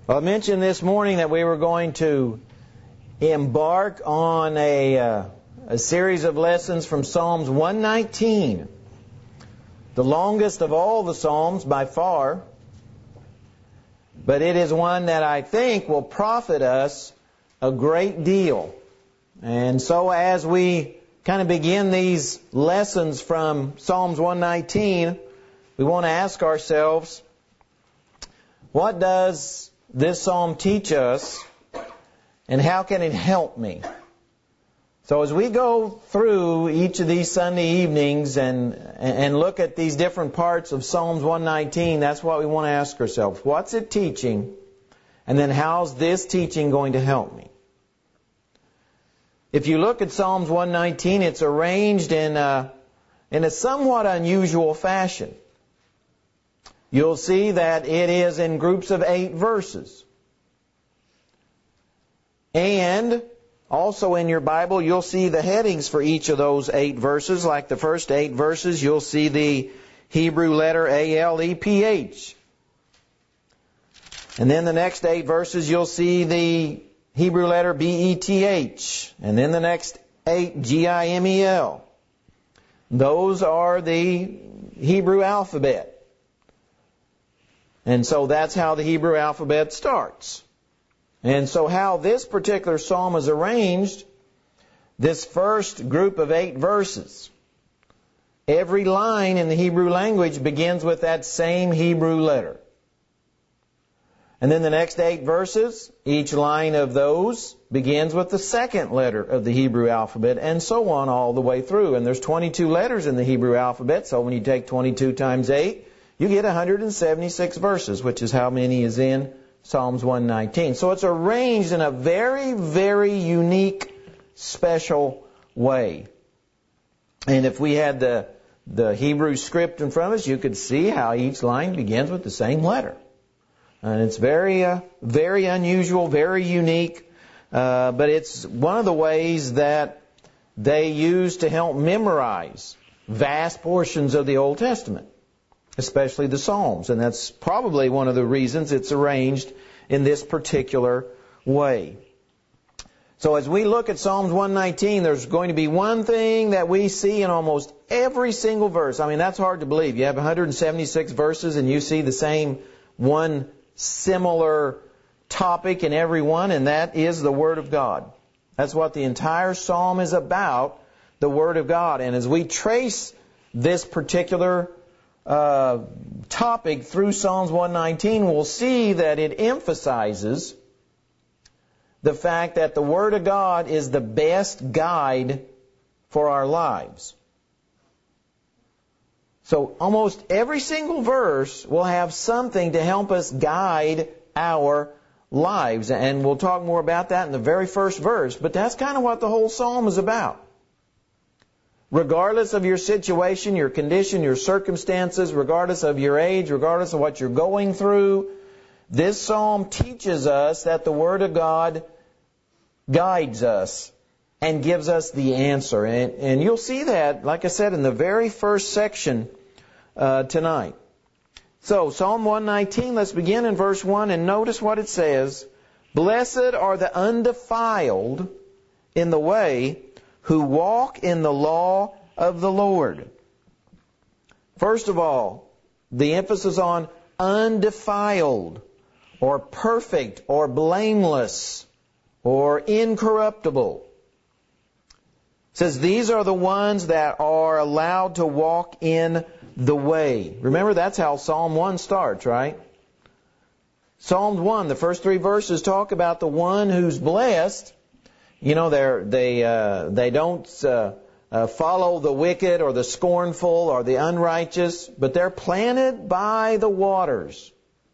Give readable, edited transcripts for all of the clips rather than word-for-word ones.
Well, I mentioned this morning that we were going to embark on a series of lessons from Psalms 119, the longest of all the Psalms by far, but it is one that I think will profit us a great deal. And so as we kind of begin these lessons from Psalms 119, we want to ask ourselves, what does this psalm teach us, and how can it help me? So as we go through each of these Sunday evenings and look at these different parts of Psalms 119, that's what we want to ask ourselves. What's it teaching? And then how's this teaching going to help me? If you look at Psalms 119, it's arranged in a somewhat unusual fashion. You'll see that it is in groups of 8 verses. And also in your Bible, you'll see the headings for each of those 8 verses. Like the first 8 verses, you'll see the Hebrew letter A-L-E-P-H. And then the next 8 verses, you'll see the Hebrew letter B-E-T-H. And then the next 8, G-I-M-E-L. Those are the Hebrew alphabet. And so that's how the Hebrew alphabet starts. And so how this particular psalm is arranged, this first group of 8 verses, every line in the Hebrew language begins with that same Hebrew letter. And then the next 8 verses, each line of those begins with the second letter of the Hebrew alphabet, and so on all the way through. And there's 22 letters in the Hebrew alphabet, so when you take 22 times 8, you get 176 verses, which is how many is in Psalms 119. So it's arranged in a very, very unique, special way. And if we had the Hebrew script in front of us, you could see how each line begins with the same letter. And it's very, very unusual, very unique, but it's one of the ways that they use to help memorize vast portions of the Old Testament, especially the Psalms. And that's probably one of the reasons it's arranged in this particular way. So as we look at Psalms 119, there's going to be one thing that we see in almost every single verse. I mean, that's hard to believe. You have 176 verses and you see the same one similar topic in every one, and that is the Word of God. That's what the entire psalm is about, the Word of God. And as we trace this particular topic through Psalms 119, we'll see that it emphasizes the fact that the Word of God is the best guide for our lives. So almost every single verse will have something to help us guide our lives. And we'll talk more about that in the very first verse. But that's kind of what the whole psalm is about. Regardless of your situation, your condition, your circumstances, regardless of your age, regardless of what you're going through, this psalm teaches us that the Word of God guides us and gives us the answer. And you'll see that, like I said, in the very first section tonight. So, Psalm 119, let's begin in verse 1 and notice what it says. Blessed are the undefiled in the way who walk in the law of the Lord. First of all, the emphasis on undefiled, or perfect, or blameless, or incorruptible. It says these are the ones that are allowed to walk in the way. Remember, that's how Psalm 1 starts, right? Psalm 1, the first 3 verses talk about the one who's blessed. You know, they don't follow the wicked or the scornful or the unrighteous, but they're planted by the waters.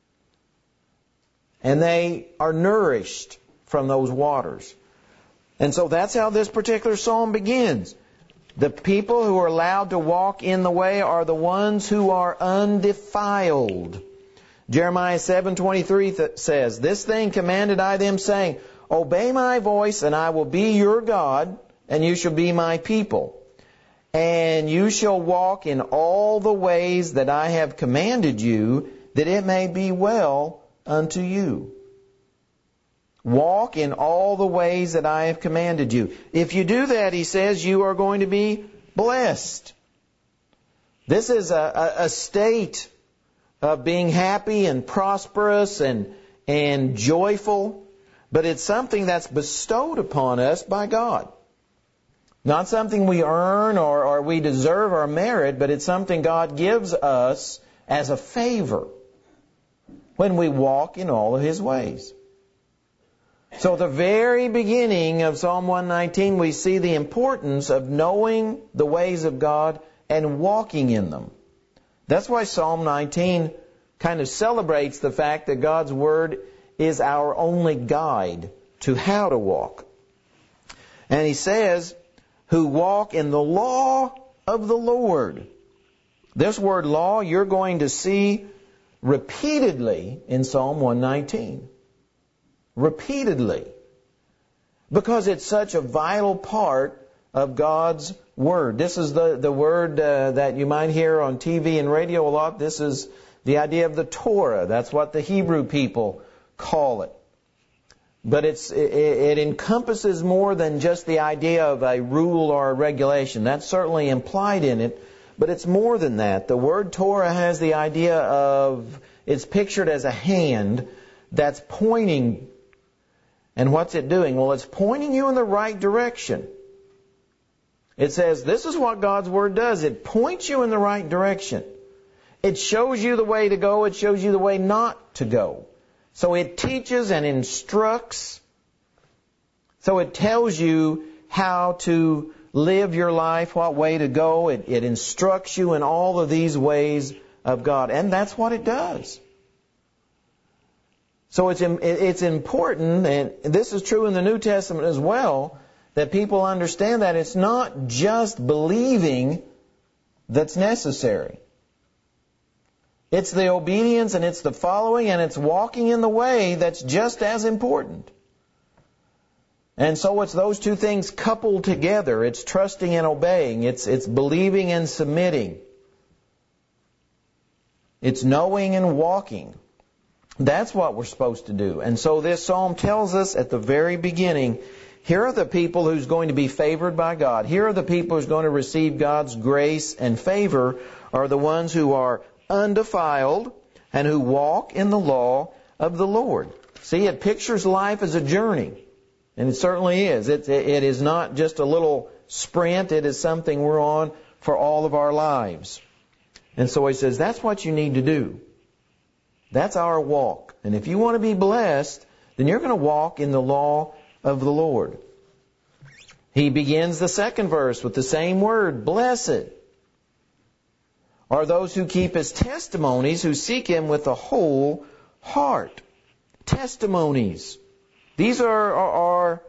And they are nourished from those waters. And so that's how this particular psalm begins. The people who are allowed to walk in the way are the ones who are undefiled. Jeremiah 7:23 says, This thing commanded I them, saying, Obey my voice, and I will be your God, and you shall be my people. And you shall walk in all the ways that I have commanded you, that it may be well unto you. walk in all the ways that I have commanded you. If you do that, he says, you are going to be blessed. This is a state of being happy and prosperous and joyful, but it's something that's bestowed upon us by God. Not something we earn or we deserve or merit, but it's something God gives us as a favor when we walk in all of His ways. So at the very beginning of Psalm 119, we see the importance of knowing the ways of God and walking in them. That's why Psalm 19 kind of celebrates the fact that God's Word is our only guide to how to walk. And he says, who walk in the law of the Lord. This word law you're going to see repeatedly in Psalm 119. Repeatedly. Because it's such a vital part of God's Word. This is the word that you might hear on TV and radio a lot. This is the idea of the Torah. That's what the Hebrew people call it. But it encompasses more than just the idea of a rule or a regulation. That's certainly implied in it, but it's more than that. The word Torah has the idea of, it's pictured as a hand that's pointing. And what's it doing? Well, it's pointing you in the right direction. It says, this is what God's Word does. It points you in the right direction. It shows you the way to go. It shows you the way not to go. So it teaches and instructs. So it tells you how to live your life, what way to go. It instructs you in all of these ways of God. And that's what it does. So it's important, and this is true in the New Testament as well, that people understand that it's not just believing that's necessary. It's the obedience and it's the following and it's walking in the way that's just as important. And so it's those two things coupled together. It's trusting and obeying. It's believing and submitting. It's knowing and walking. That's what we're supposed to do. And so this psalm tells us at the very beginning, here are the people who's going to be favored by God. Here are the people who's going to receive God's grace and favor, are the ones who are undefiled and who walk in the law of the Lord. See, it pictures life as a journey. And it certainly is. It is not just a little sprint. It is something we're on for all of our lives. And so he says, that's what you need to do. That's our walk. And if you want to be blessed, then you're going to walk in the law of the Lord. He begins the second verse with the same word, blessed are those who keep His testimonies, who seek Him with the whole heart. Testimonies. These are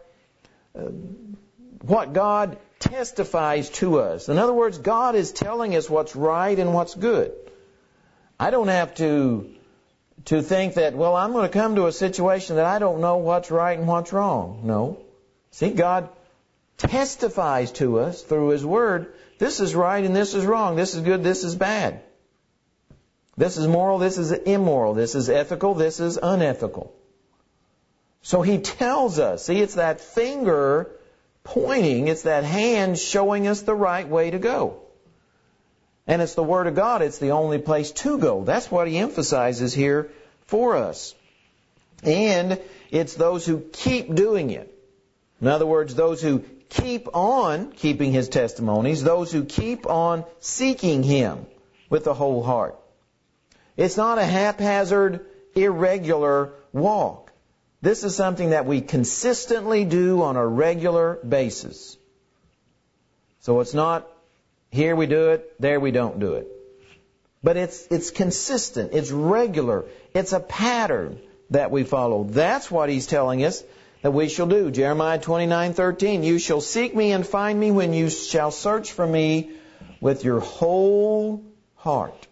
what God testifies to us. In other words, God is telling us what's right and what's good. I don't have to think that, well, I'm going to come to a situation that I don't know what's right and what's wrong. No. See, God testifies to us through His Word, this is right and this is wrong, this is good, this is bad. This is moral, this is immoral, this is ethical, this is unethical. So He tells us, see, it's that finger pointing, it's that hand showing us the right way to go. And it's the Word of God, it's the only place to go. That's what He emphasizes here for us. And it's those who keep doing it. In other words, those who keep on keeping His testimonies, those who keep on seeking Him with the whole heart. It's not a haphazard, irregular walk. This is something that we consistently do on a regular basis. So it's not here we do it, there we don't do it. But it's consistent, it's regular, it's a pattern that we follow. That's what He's telling us that we shall do. Jeremiah 29:13, you shall seek Me and find Me when you shall search for Me with your whole heart.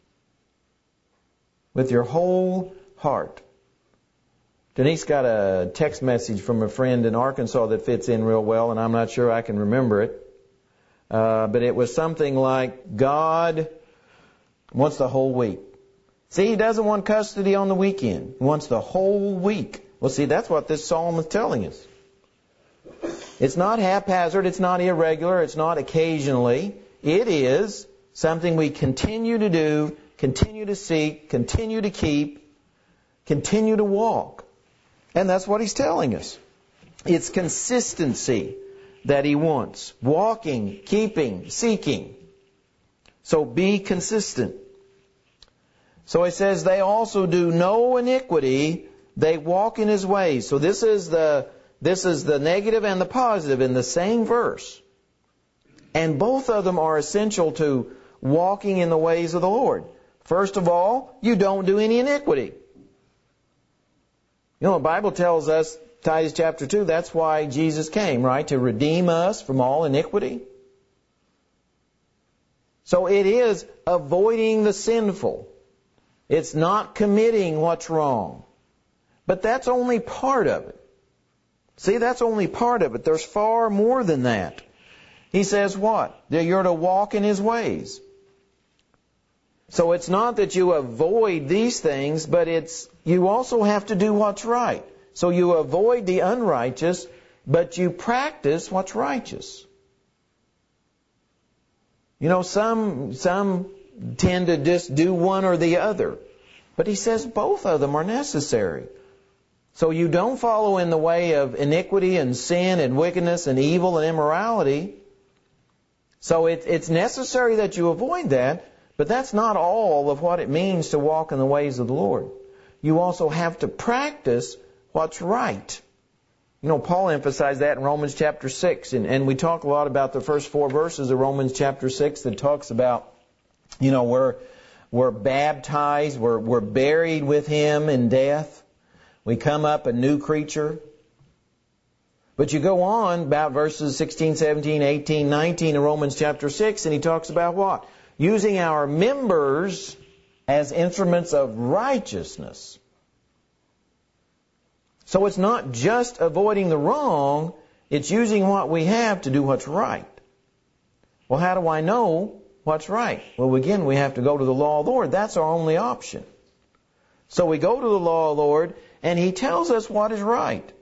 With your whole heart. Denise got a text message from a friend in Arkansas that fits in real well, and I'm not sure I can remember it. But it was something like, God wants the whole week. See, He doesn't want custody on the weekend. He wants the whole week. Well, see, that's what this psalm is telling us. It's not haphazard, it's not irregular, it's not occasionally. It is something we continue to do, continue to seek, continue to keep, continue to walk. And that's what he's telling us. It's consistency that he wants. Walking, keeping, seeking. So be consistent. So he says, they also do no iniquity, they walk in his ways. So this is the negative and the positive in the same verse. And both of them are essential to walking in the ways of the Lord. First of all, you don't do any iniquity. You know, the Bible tells us, Titus chapter 2, that's why Jesus came, right? To redeem us from all iniquity. So it is avoiding the sinful. It's not committing what's wrong. But that's only part of it. See, that's only part of it. There's far more than that. He says what? That you're to walk in his ways. So it's not that you avoid these things, but you also have to do what's right. So you avoid the unrighteous, but you practice what's righteous. You know, some tend to just do one or the other. But he says both of them are necessary. So you don't follow in the way of iniquity and sin and wickedness and evil and immorality. So it's necessary that you avoid that, but that's not all of what it means to walk in the ways of the Lord. You also have to practice what's right. You know, Paul emphasized that in Romans chapter 6, and we talk a lot about the first 4 verses of Romans chapter 6 that talks about, you know, we're baptized, we're buried with him in death. We come up a new creature. But you go on about verses 16, 17, 18, 19 in Romans chapter 6, and he talks about what? Using our members as instruments of righteousness. So it's not just avoiding the wrong, it's using what we have to do what's right. Well, how do I know what's right? Well, again, we have to go to the law of the Lord. That's our only option. So we go to the law of the Lord, and he tells us what is right.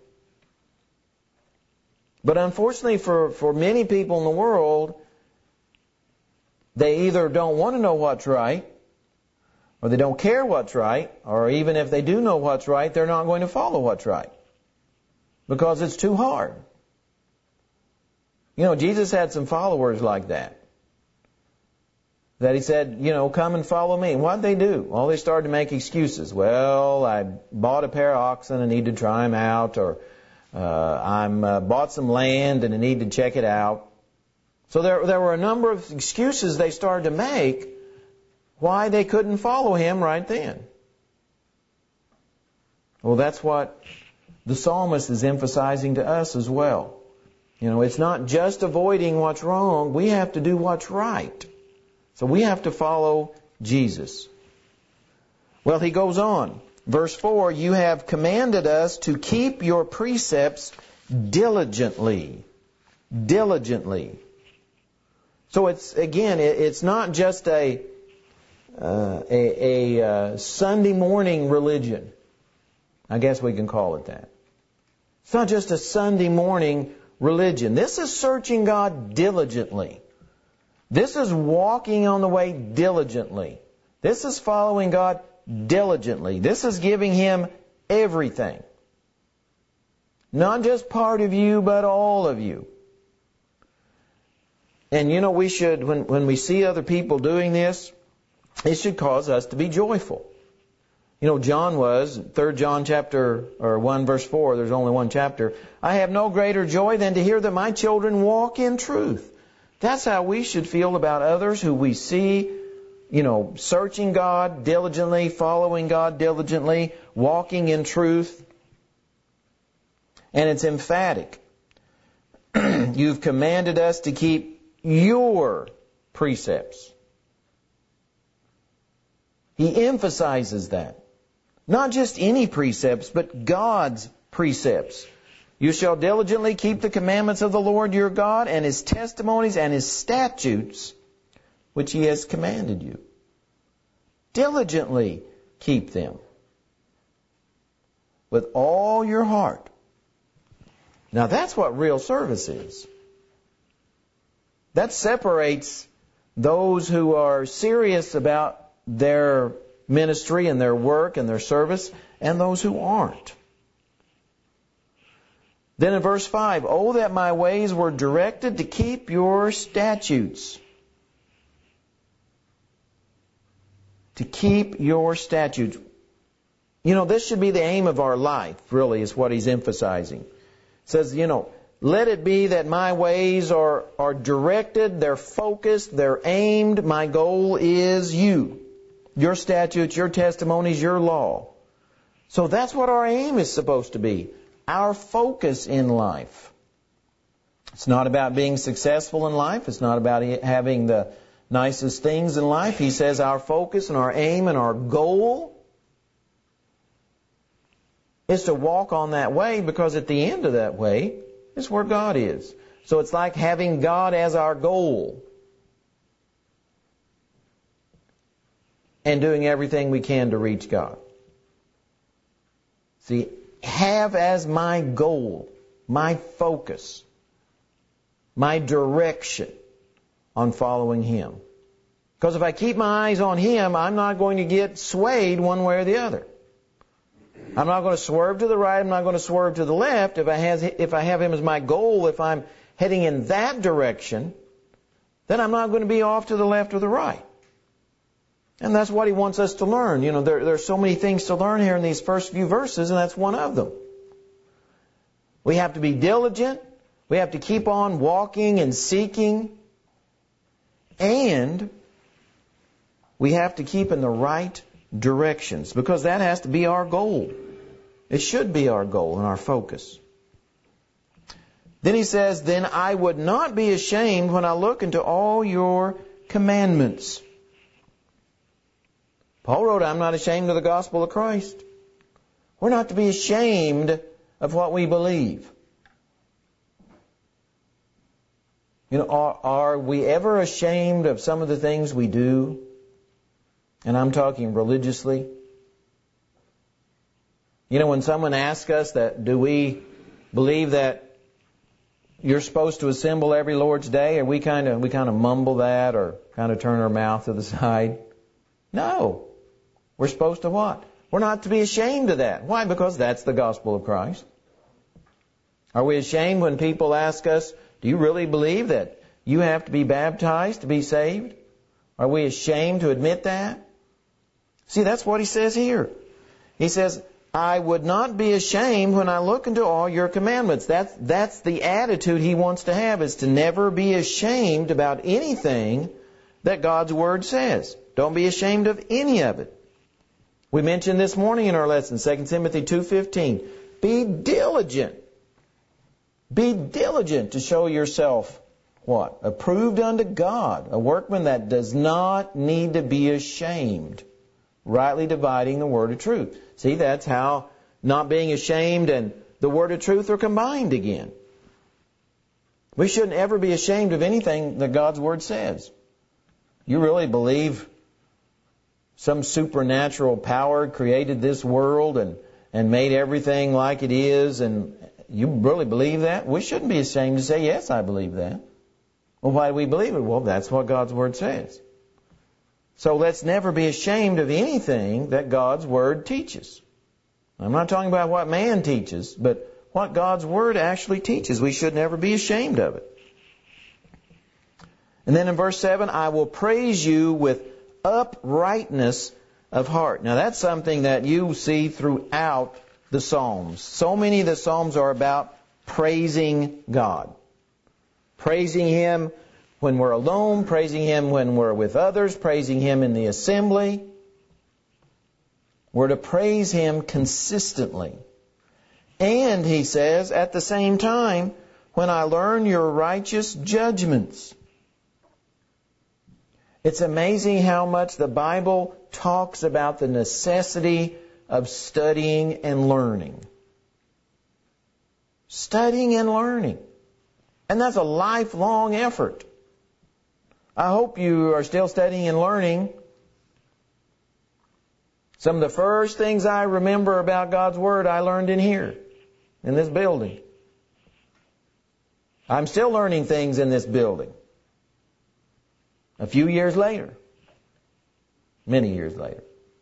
But unfortunately for many people in the world, they either don't want to know what's right, or they don't care what's right, or even if they do know what's right, they're not going to follow what's right. Because it's too hard. You know, Jesus had some followers like that. That he said, you know, come and follow me. And what did they do? Well, they started to make excuses. Well, I bought a pair of oxen and need to try them out, or I bought some land and I need to check it out. So there were a number of excuses they started to make why they couldn't follow him right then. Well, that's what the psalmist is emphasizing to us as well. You know, it's not just avoiding what's wrong. We have to do what's right. So we have to follow Jesus. Well, he goes on. Verse 4, you have commanded us to keep your precepts diligently. Diligently. So it's not just a Sunday morning religion. I guess we can call it that. It's not just a Sunday morning religion. This is searching God diligently. This is walking on the way diligently. This is following God diligently. This is giving him everything. Not just part of you, but all of you. And you know, we should, when we see other people doing this, it should cause us to be joyful. You know, John was, 3 John chapter, or 1 verse 4, there's only one chapter. I have no greater joy than to hear that my children walk in truth. That's how we should feel about others who we see, you know, searching God diligently, following God diligently, walking in truth. And it's emphatic. You've commanded us to keep your precepts. He emphasizes that. Not just any precepts, but God's precepts. You shall diligently keep the commandments of the Lord your God and his testimonies and his statutes, which he has commanded you. Diligently keep them. with all your heart. Now that's what real service is. That separates those who are serious about their ministry and their work and their service and those who aren't. Then in verse 5, "Oh, that my ways were directed to keep your statutes." To keep your statutes. You know, this should be the aim of our life, really, is what he's emphasizing. It says, let it be that my ways are directed, they're focused, they're aimed. My goal is you. Your statutes, your testimonies, your law. So that's what our aim is supposed to be. Our focus in life. It's not about being successful in life. It's not about having the nicest things in life. He says our focus and our aim and our goal is to walk on that way, because at the end of that way is where God is. So it's like having God as our goal and doing everything we can to reach God. See, have as my goal, my focus, my direction on following Him. Because if I keep my eyes on Him, I'm not going to get swayed one way or the other. I'm not going to swerve to the right, I'm not going to swerve to the left. If I have Him as my goal, if I'm heading in that direction, then I'm not going to be off to the left or the right. And that's what He wants us to learn. There are so many things to learn here in these first few verses, and that's one of them. We have to be diligent. We have to keep on walking and seeking. And we have to keep in the right directions, because that has to be our goal. It should be our goal and our focus. Then he says, "Then I would not be ashamed when I look into all your commandments." Paul wrote, "I'm not ashamed of the gospel of Christ." We're not to be ashamed of what we believe. Are we ever ashamed of some of the things we do? And I'm talking religiously. When someone asks us that, do we believe that you're supposed to assemble every Lord's Day, or we kind of mumble that, or kind of turn our mouth to the side? No. We're supposed to what? We're not to be ashamed of that. Why? Because that's the gospel of Christ. Are we ashamed when people ask us, do you really believe that you have to be baptized to be saved? Are we ashamed to admit that? See, that's what he says here. He says, I would not be ashamed when I look into all your commandments. That's the attitude he wants to have, is to never be ashamed about anything that God's Word says. Don't be ashamed of any of it. We mentioned this morning in our lesson, 2 Timothy 2:15. Be diligent. Be diligent to show yourself what? Approved unto God, a workman that does not need to be ashamed, rightly dividing the word of truth. See, that's how not being ashamed and the word of truth are combined again. We shouldn't ever be ashamed of anything that God's Word says. You really believe some supernatural power created this world and made everything like it is, and you really believe that? We shouldn't be ashamed to say, yes, I believe that. Well, why do we believe it? Well, that's what God's Word says. So let's never be ashamed of anything that God's Word teaches. I'm not talking about what man teaches, but what God's Word actually teaches. We should never be ashamed of it. And then in verse 7, I will praise you with uprightness of heart. Now that's something that you see throughout the Psalms. So many of the Psalms are about praising God. Praising Him when we're alone, praising Him when we're with others, praising Him in the assembly. We're to praise Him consistently. And, he says, at the same time, when I learn your righteous judgments. It's amazing how much the Bible talks about the necessity of studying and learning. Studying and learning. And that's a lifelong effort. I hope you are still studying and learning. Some of the first things I remember about God's Word I learned in here, in this building. I'm still learning things in this building. A few years later. Many years later.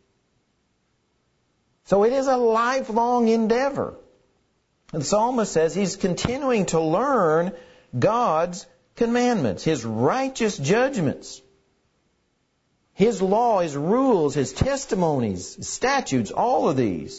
So it is a lifelong endeavor. And the psalmist says he's continuing to learn God's commandments, His righteous judgments, His law, His rules, His testimonies, His statutes, all of these.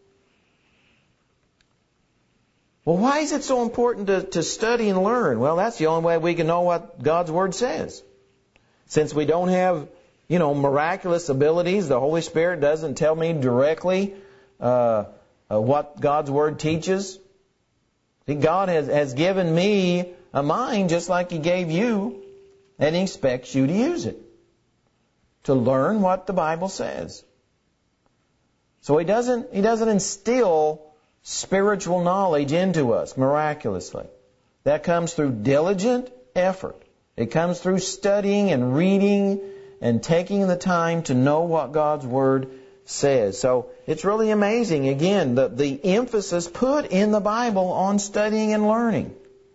Well, why is it so important to study and learn? Well, that's the only way we can know what God's Word says. Since we don't have, miraculous abilities, the Holy Spirit doesn't tell me directly what God's Word teaches. See, God has given me a mind just like He gave you, and He expects you to use it, to learn what the Bible says. So He doesn't instill spiritual knowledge into us miraculously. That comes through diligent effort. It comes through studying and reading and taking the time to know what God's Word says. So it's really amazing, again, the emphasis put in the Bible on studying and learning.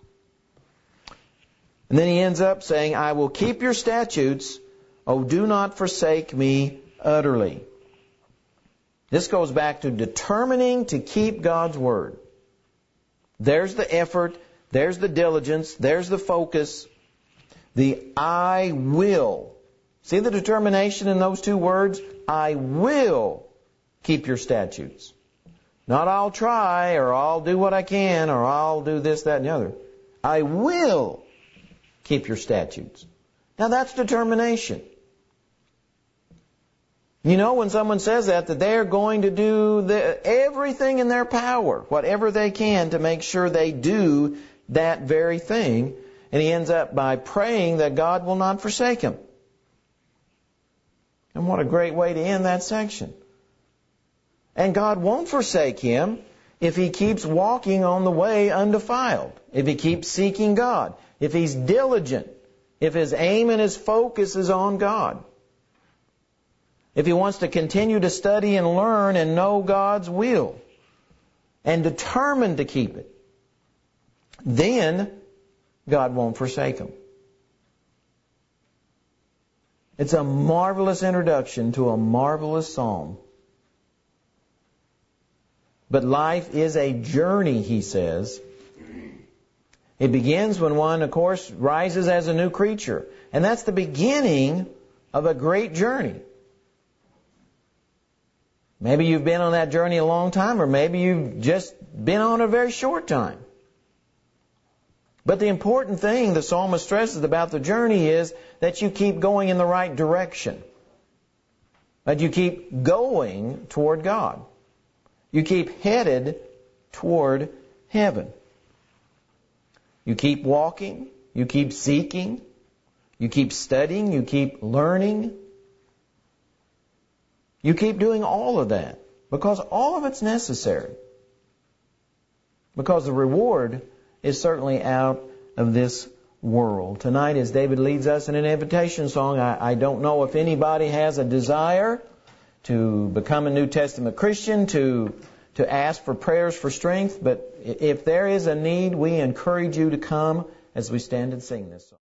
And then he ends up saying, I will keep your statutes, O do not forsake me utterly. This goes back to determining to keep God's Word. There's the effort, there's the diligence, there's the focus. The I will. See the determination in those two words? I will keep your statutes. Not I'll try, or I'll do what I can, or I'll do this, that, and the other. I will keep your statutes. Now that's determination. When someone says that they're going to do everything in their power, whatever they can, to make sure they do that very thing. And he ends up by praying that God will not forsake him. And what a great way to end that section. And God won't forsake him if he keeps walking on the way undefiled, if he keeps seeking God, if he's diligent, if his aim and his focus is on God. If he wants to continue to study and learn and know God's will and determined to keep it, then God won't forsake him. It's a marvelous introduction to a marvelous psalm. But life is a journey, he says. It begins when one, of course, rises as a new creature. And that's the beginning of a great journey. Maybe you've been on that journey a long time, or maybe you've just been on a very short time. But the important thing the psalmist stresses about the journey is that you keep going in the right direction. That you keep going toward God. You keep headed toward heaven. You keep walking. You keep seeking. You keep studying. You keep learning. You keep doing all of that because all of it's necessary. Because the reward is certainly out of this world. Tonight, as David leads us in an invitation song, I don't know if anybody has a desire to become a New Testament Christian, to ask for prayers for strength, but if there is a need, we encourage you to come as we stand and sing this song.